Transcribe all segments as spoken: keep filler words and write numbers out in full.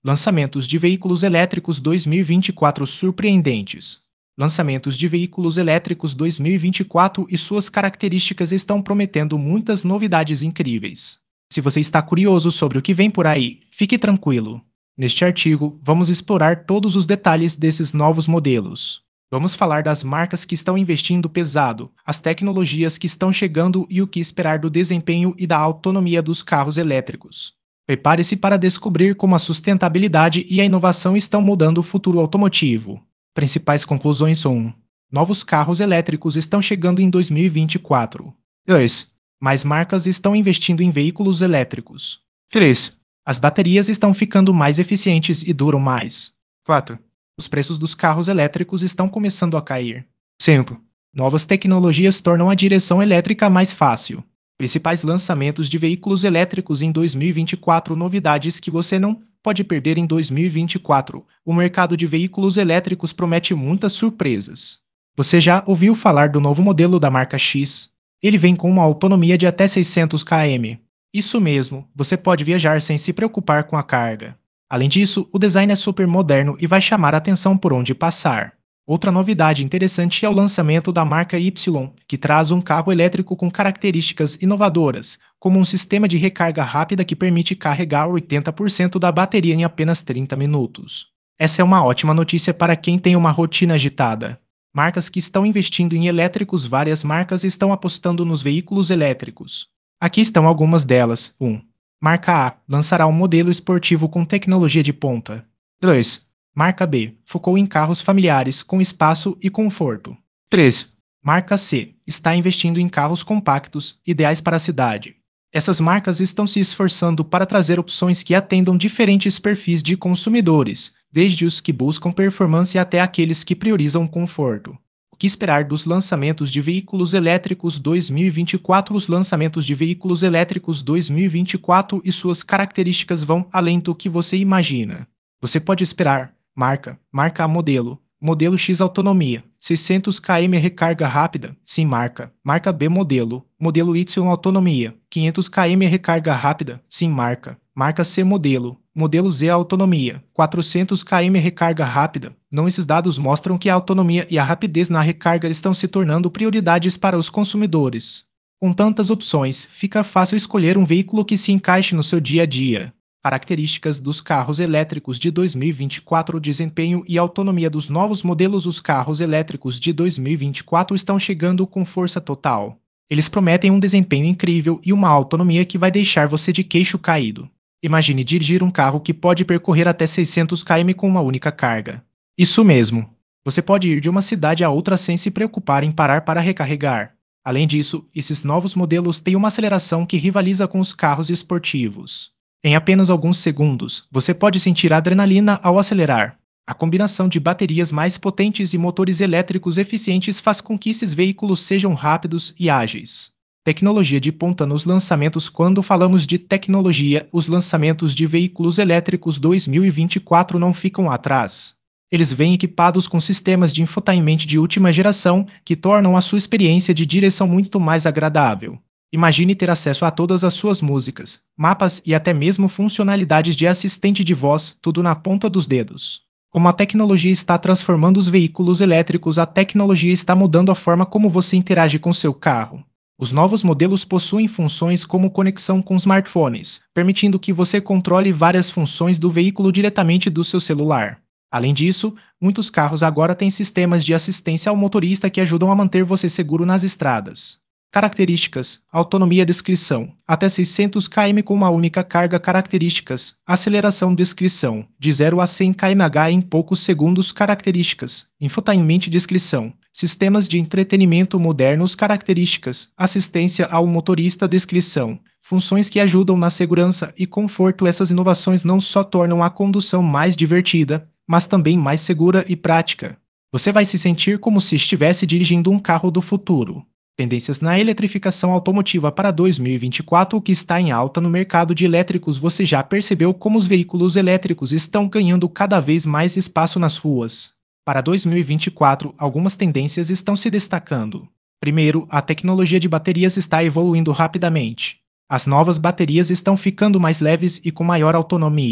Lançamentos de veículos elétricos dois mil e vinte e quatro surpreendentes. Lançamentos de veículos elétricos dois mil e vinte e quatro e suas características estão prometendo muitas novidades incríveis. Se você está curioso sobre o que vem por aí, fique tranquilo. Neste artigo, vamos explorar todos os detalhes desses novos modelos. Vamos falar das marcas que estão investindo pesado, as tecnologias que estão chegando e o que esperar do desempenho e da autonomia dos carros elétricos. Prepare-se para descobrir como a sustentabilidade e a inovação estão mudando o futuro automotivo. Principais conclusões um. Novos carros elétricos estão chegando em dois mil e vinte e quatro. dois. Mais marcas estão investindo em veículos elétricos. três. As baterias estão ficando mais eficientes e duram mais. quatro. Os preços dos carros elétricos estão começando a cair. cinco. Novas tecnologias tornam a direção elétrica mais fácil. Principais lançamentos de veículos elétricos em dois mil e vinte e quatro. Novidades que você não pode perder em dois mil e vinte e quatro. O mercado de veículos elétricos promete muitas surpresas. Você já ouviu falar do novo modelo da marca X? Ele vem com uma autonomia de até seiscentos quilômetros. Isso mesmo, você pode viajar sem se preocupar com a carga. Além disso, o design é super moderno e vai chamar a atenção por onde passar. Outra novidade interessante é o lançamento da marca Y, que traz um carro elétrico com características inovadoras, como um sistema de recarga rápida que permite carregar oitenta por cento da bateria em apenas trinta minutos. Essa é uma ótima notícia para quem tem uma rotina agitada. Marcas que estão investindo em elétricos. Várias marcas estão apostando nos veículos elétricos. Aqui estão algumas delas. um. Marca A lançará um modelo esportivo com tecnologia de ponta. dois. Marca B focou em carros familiares com espaço e conforto. três. Marca C está investindo em carros compactos, ideais para a cidade. Essas marcas estão se esforçando para trazer opções que atendam diferentes perfis de consumidores, desde os que buscam performance até aqueles que priorizam conforto. O que esperar dos lançamentos de veículos elétricos dois mil e vinte e quatro? Os lançamentos de veículos elétricos dois mil e vinte e quatro e suas características vão além do que você imagina. Você pode esperar marca, marca A modelo, modelo X autonomia, seiscentos quilômetros recarga rápida, sim marca, marca B modelo, modelo Y autonomia, quinhentos quilômetros recarga rápida, sim marca, marca C modelo, modelo Z autonomia, quatrocentos quilômetros recarga rápida. Não, esses dados mostram que a autonomia e a rapidez na recarga estão se tornando prioridades para os consumidores. Com tantas opções, fica fácil escolher um veículo que se encaixe no seu dia a dia. Características dos carros elétricos de dois mil e vinte e quatro. Desempenho e autonomia dos novos modelos. Os carros elétricos de dois mil e vinte e quatro estão chegando com força total. Eles prometem um desempenho incrível e uma autonomia que vai deixar você de queixo caído. Imagine dirigir um carro que pode percorrer até seiscentos quilômetros com uma única carga. Isso mesmo! Você pode ir de uma cidade a outra sem se preocupar em parar para recarregar. Além disso, esses novos modelos têm uma aceleração que rivaliza com os carros esportivos. Em apenas alguns segundos, você pode sentir a adrenalina ao acelerar. A combinação de baterias mais potentes e motores elétricos eficientes faz com que esses veículos sejam rápidos e ágeis. Tecnologia de ponta nos lançamentos. Quando falamos de tecnologia, os lançamentos de veículos elétricos dois mil e vinte e quatro não ficam atrás. Eles vêm equipados com sistemas de infotainment de última geração que tornam a sua experiência de direção muito mais agradável. Imagine ter acesso a todas as suas músicas, mapas e até mesmo funcionalidades de assistente de voz, tudo na ponta dos dedos. Como a tecnologia está transformando os veículos elétricos, a tecnologia está mudando a forma como você interage com seu carro. Os novos modelos possuem funções como conexão com smartphones, permitindo que você controle várias funções do veículo diretamente do seu celular. Além disso, muitos carros agora têm sistemas de assistência ao motorista que ajudam a manter você seguro nas estradas. Características: autonomia. Descrição: até seiscentos quilômetros com uma única carga. Características: aceleração. Descrição: de zero a cem quilômetros em poucos segundos. Características: infotainment. Descrição: sistemas de entretenimento modernos. Características: assistência ao motorista. Descrição: funções que ajudam na segurança e conforto. Essas inovações não só tornam a condução mais divertida, mas também mais segura e prática. Você vai se sentir como se estivesse dirigindo um carro do futuro. Tendências na eletrificação automotiva para dois mil e vinte e quatro. O que está em alta no mercado de elétricos? Você já percebeu como os veículos elétricos estão ganhando cada vez mais espaço nas ruas? Para dois mil e vinte e quatro, algumas tendências estão se destacando. Primeiro, a tecnologia de baterias está evoluindo rapidamente. As novas baterias estão ficando mais leves e com maior autonomia.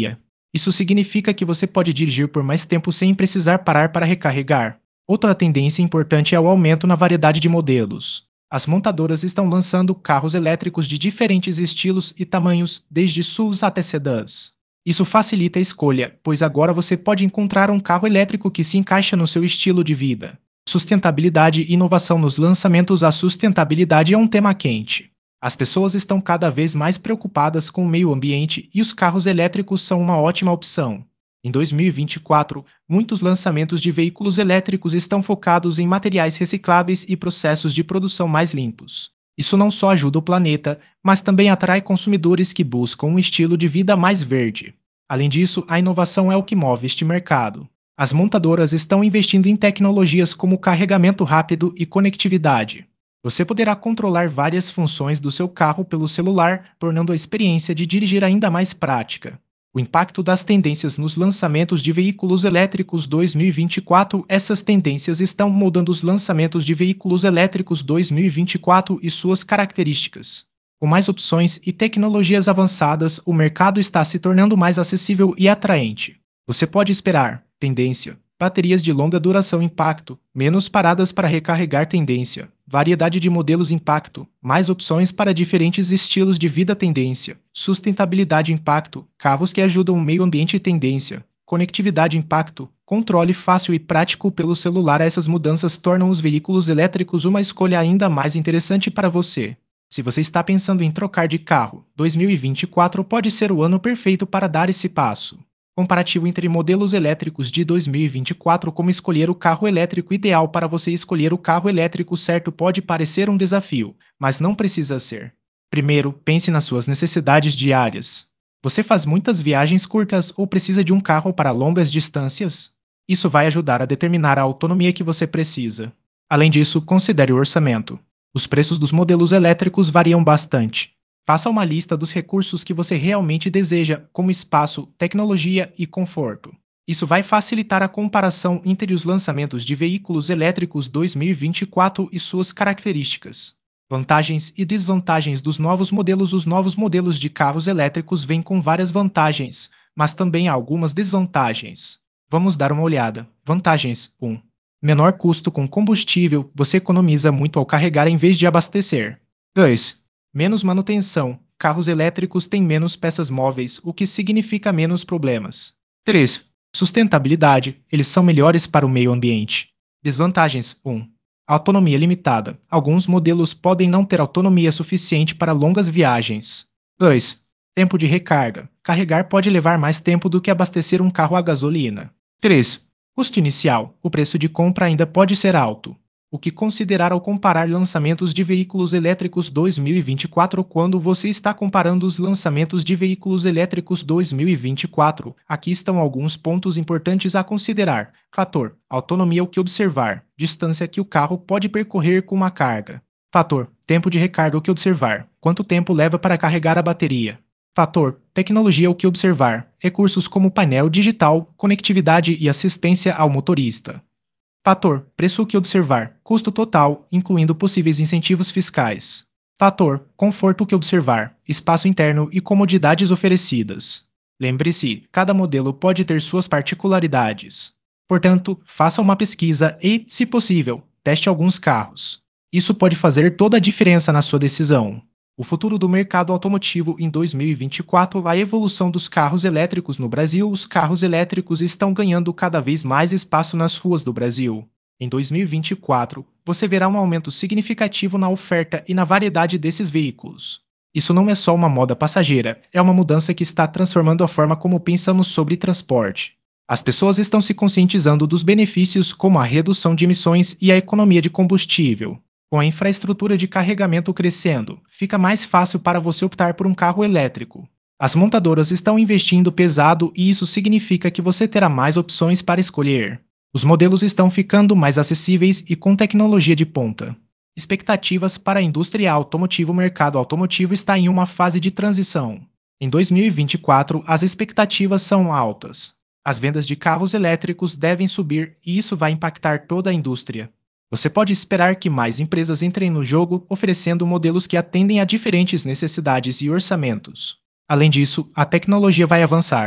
Isso significa que você pode dirigir por mais tempo sem precisar parar para recarregar. Outra tendência importante é o aumento na variedade de modelos. As montadoras estão lançando carros elétricos de diferentes estilos e tamanhos, desde S U Vs até sedãs. Isso facilita a escolha, pois agora você pode encontrar um carro elétrico que se encaixa no seu estilo de vida. Sustentabilidade e inovação nos lançamentos. A sustentabilidade é um tema quente. As pessoas estão cada vez mais preocupadas com o meio ambiente e os carros elétricos são uma ótima opção. Em dois mil e vinte e quatro, muitos lançamentos de veículos elétricos estão focados em materiais recicláveis e processos de produção mais limpos. Isso não só ajuda o planeta, mas também atrai consumidores que buscam um estilo de vida mais verde. Além disso, a inovação é o que move este mercado. As montadoras estão investindo em tecnologias como carregamento rápido e conectividade. Você poderá controlar várias funções do seu carro pelo celular, tornando a experiência de dirigir ainda mais prática. O impacto das tendências nos lançamentos de veículos elétricos dois mil e vinte e quatro. Essas tendências estão mudando os lançamentos de veículos elétricos dois mil e vinte e quatro e suas características. Com mais opções e tecnologias avançadas, o mercado está se tornando mais acessível e atraente. Você pode esperar: tendência, baterias de longa duração. Impacto, menos paradas para recarregar. Tendência, variedade de modelos. Impacto, mais opções para diferentes estilos de vida. Tendência, sustentabilidade. Impacto, carros que ajudam o meio ambiente. Tendência, conectividade. Impacto, controle fácil e prático pelo celular. Essas mudanças tornam os veículos elétricos uma escolha ainda mais interessante para você. Se você está pensando em trocar de carro, dois mil e vinte e quatro pode ser o ano perfeito para dar esse passo. Comparativo entre modelos elétricos de dois mil e vinte e quatro. Como escolher o carro elétrico ideal para você. Escolher o carro elétrico certo pode parecer um desafio, mas não precisa ser. Primeiro, pense nas suas necessidades diárias. Você faz muitas viagens curtas ou precisa de um carro para longas distâncias? Isso vai ajudar a determinar a autonomia que você precisa. Além disso, considere o orçamento. Os preços dos modelos elétricos variam bastante. Faça uma lista dos recursos que você realmente deseja, como espaço, tecnologia e conforto. Isso vai facilitar a comparação entre os lançamentos de veículos elétricos dois mil e vinte e quatro e suas características. Vantagens e desvantagens dos novos modelos. Os novos modelos de carros elétricos vêm com várias vantagens, mas também há algumas desvantagens. Vamos dar uma olhada. Vantagens: um. Menor custo com combustível. Você economiza muito ao carregar em vez de abastecer. dois. Menos manutenção. Carros elétricos têm menos peças móveis, o que significa menos problemas. três. Sustentabilidade. Eles são melhores para o meio ambiente. Desvantagens: um. Autonomia limitada. Alguns modelos podem não ter autonomia suficiente para longas viagens. dois. Tempo de recarga. Carregar pode levar mais tempo do que abastecer um carro a gasolina. três. Custo inicial. O preço de compra ainda pode ser alto. O que considerar ao comparar lançamentos de veículos elétricos dois mil e vinte e quatro. Quando você está comparando os lançamentos de veículos elétricos dois mil e vinte e quatro, aqui estão alguns pontos importantes a considerar. Fator: autonomia. O que observar? Distância que o carro pode percorrer com uma carga. Fator: tempo de recarga. O que observar? Quanto tempo leva para carregar a bateria? Fator: tecnologia. O que observar? Recursos como painel digital, conectividade e assistência ao motorista. Fator: preço. O que observar? Custo total, incluindo possíveis incentivos fiscais. Fator: conforto. O que observar? Espaço interno e comodidades oferecidas. Lembre-se, cada modelo pode ter suas particularidades. Portanto, faça uma pesquisa e, se possível, teste alguns carros. Isso pode fazer toda a diferença na sua decisão. O futuro do mercado automotivo em dois mil e vinte e quatro. A evolução dos carros elétricos no Brasil. Os carros elétricos estão ganhando cada vez mais espaço nas ruas do Brasil. Em dois mil e vinte e quatro, você verá um aumento significativo na oferta e na variedade desses veículos. Isso não é só uma moda passageira, é uma mudança que está transformando a forma como pensamos sobre transporte. As pessoas estão se conscientizando dos benefícios como a redução de emissões e a economia de combustível. Com a infraestrutura de carregamento crescendo, fica mais fácil para você optar por um carro elétrico. As montadoras estão investindo pesado e isso significa que você terá mais opções para escolher. Os modelos estão ficando mais acessíveis e com tecnologia de ponta. Expectativas para a indústria automotiva. O mercado automotivo está em uma fase de transição. Em dois mil e vinte e quatro, as expectativas são altas. As vendas de carros elétricos devem subir e isso vai impactar toda a indústria. Você pode esperar que mais empresas entrem no jogo, oferecendo modelos que atendem a diferentes necessidades e orçamentos. Além disso, a tecnologia vai avançar.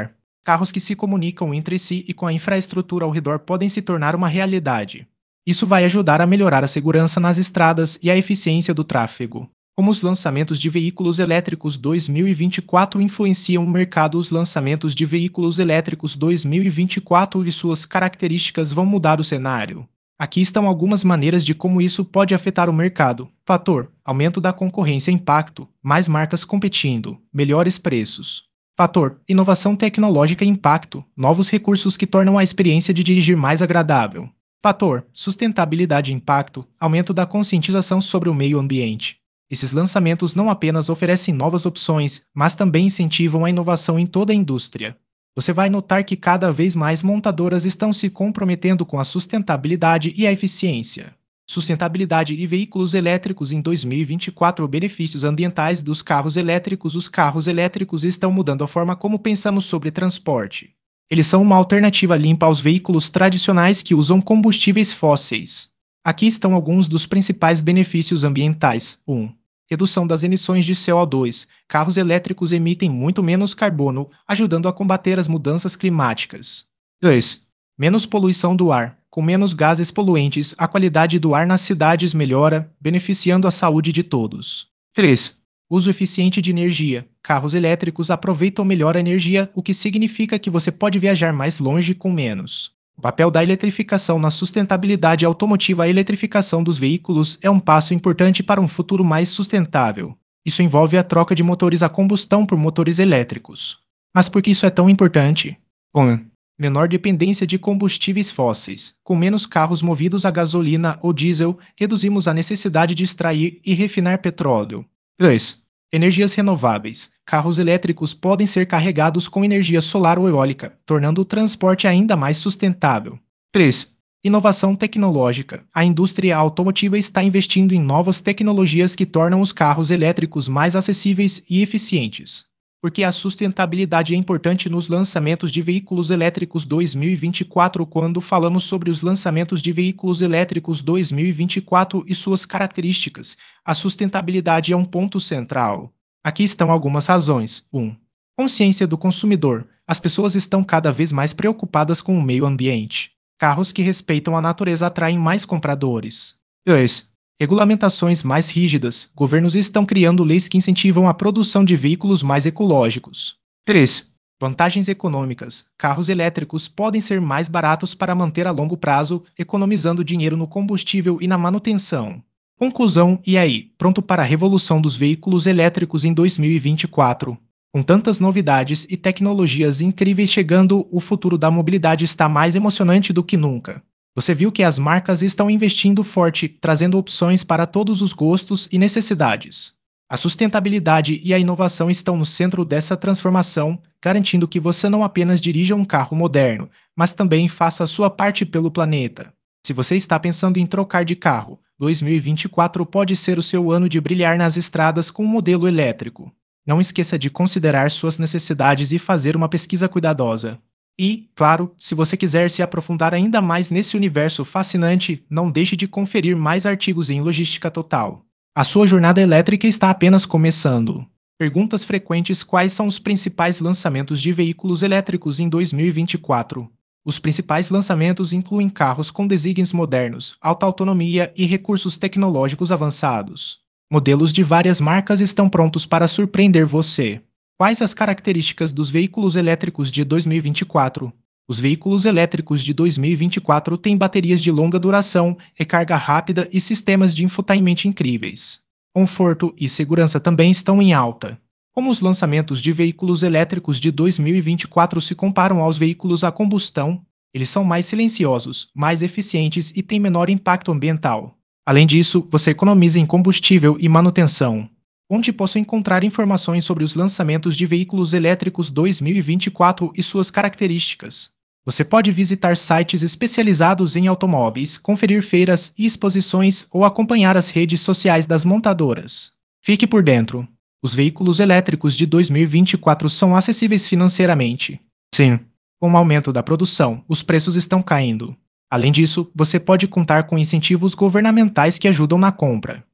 Carros que se comunicam entre si e com a infraestrutura ao redor podem se tornar uma realidade. Isso vai ajudar a melhorar a segurança nas estradas e a eficiência do tráfego. Como os lançamentos de veículos elétricos dois mil e vinte e quatro influenciam o mercado? Os lançamentos de veículos elétricos dois mil e vinte e quatro e suas características vão mudar o cenário. Aqui estão algumas maneiras de como isso pode afetar o mercado. Fator: aumento da concorrência e impacto, mais marcas competindo, melhores preços. Fator: inovação tecnológica e impacto, novos recursos que tornam a experiência de dirigir mais agradável. Fator: sustentabilidade e impacto, aumento da conscientização sobre o meio ambiente. Esses lançamentos não apenas oferecem novas opções, mas também incentivam a inovação em toda a indústria. Você vai notar que cada vez mais montadoras estão se comprometendo com a sustentabilidade e a eficiência. Sustentabilidade e veículos elétricos em dois mil e vinte e quatro. Benefícios ambientais dos carros elétricos. Os carros elétricos estão mudando a forma como pensamos sobre transporte. Eles são uma alternativa limpa aos veículos tradicionais que usam combustíveis fósseis. Aqui estão alguns dos principais benefícios ambientais. um. Redução das emissões de C O dois. Carros elétricos emitem muito menos carbono, ajudando a combater as mudanças climáticas. dois. Menos poluição do ar. Com menos gases poluentes, a qualidade do ar nas cidades melhora, beneficiando a saúde de todos. três. Uso eficiente de energia. Carros elétricos aproveitam melhor a energia, o que significa que você pode viajar mais longe com menos. O papel da eletrificação na sustentabilidade automotiva. A eletrificação dos veículos é um passo importante para um futuro mais sustentável. Isso envolve a troca de motores a combustão por motores elétricos. Mas por que isso é tão importante? um. Menor dependência de combustíveis fósseis. Com menos carros movidos a gasolina ou diesel, reduzimos a necessidade de extrair e refinar petróleo. dois. Energias renováveis. Carros elétricos podem ser carregados com energia solar ou eólica, tornando o transporte ainda mais sustentável. três. Inovação tecnológica. A indústria automotiva está investindo em novas tecnologias que tornam os carros elétricos mais acessíveis e eficientes. Porque a sustentabilidade é importante nos lançamentos de veículos elétricos dois mil e vinte e quatro. Quando falamos sobre os lançamentos de veículos elétricos dois mil e vinte e quatro e suas características, a sustentabilidade é um ponto central. Aqui estão algumas razões. um. Consciência do consumidor. As pessoas estão cada vez mais preocupadas com o meio ambiente. Carros que respeitam a natureza atraem mais compradores. dois. Regulamentações mais rígidas. Governos estão criando leis que incentivam a produção de veículos mais ecológicos. três. Vantagens econômicas. Carros elétricos podem ser mais baratos para manter a longo prazo, economizando dinheiro no combustível e na manutenção. Conclusão: e aí, pronto para a revolução dos veículos elétricos em dois mil e vinte e quatro? Com tantas novidades e tecnologias incríveis chegando, o futuro da mobilidade está mais emocionante do que nunca. Você viu que as marcas estão investindo forte, trazendo opções para todos os gostos e necessidades. A sustentabilidade e a inovação estão no centro dessa transformação, garantindo que você não apenas dirija um carro moderno, mas também faça a sua parte pelo planeta. Se você está pensando em trocar de carro, dois mil e vinte e quatro pode ser o seu ano de brilhar nas estradas com um modelo elétrico. Não esqueça de considerar suas necessidades e fazer uma pesquisa cuidadosa. E, claro, se você quiser se aprofundar ainda mais nesse universo fascinante, não deixe de conferir mais artigos em Logística Total. A sua jornada elétrica está apenas começando. Perguntas frequentes: quais são os principais lançamentos de veículos elétricos em dois mil e vinte e quatro? Os principais lançamentos incluem carros com designs modernos, alta autonomia e recursos tecnológicos avançados. Modelos de várias marcas estão prontos para surpreender você. Quais as características dos veículos elétricos de dois mil e vinte e quatro? Os veículos elétricos de dois mil e vinte e quatro têm baterias de longa duração, recarga rápida e sistemas de infotainment incríveis. Conforto e segurança também estão em alta. Como os lançamentos de veículos elétricos de dois mil e vinte e quatro se comparam aos veículos a combustão? Eles são mais silenciosos, mais eficientes e têm menor impacto ambiental. Além disso, você economiza em combustível e manutenção. Onde posso encontrar informações sobre os lançamentos de veículos elétricos dois mil e vinte e quatro e suas características? Você pode visitar sites especializados em automóveis, conferir feiras e exposições ou acompanhar as redes sociais das montadoras. Fique por dentro. Os veículos elétricos de dois mil e vinte e quatro são acessíveis financeiramente. Sim, com o aumento da produção, os preços estão caindo. Além disso, você pode contar com incentivos governamentais que ajudam na compra.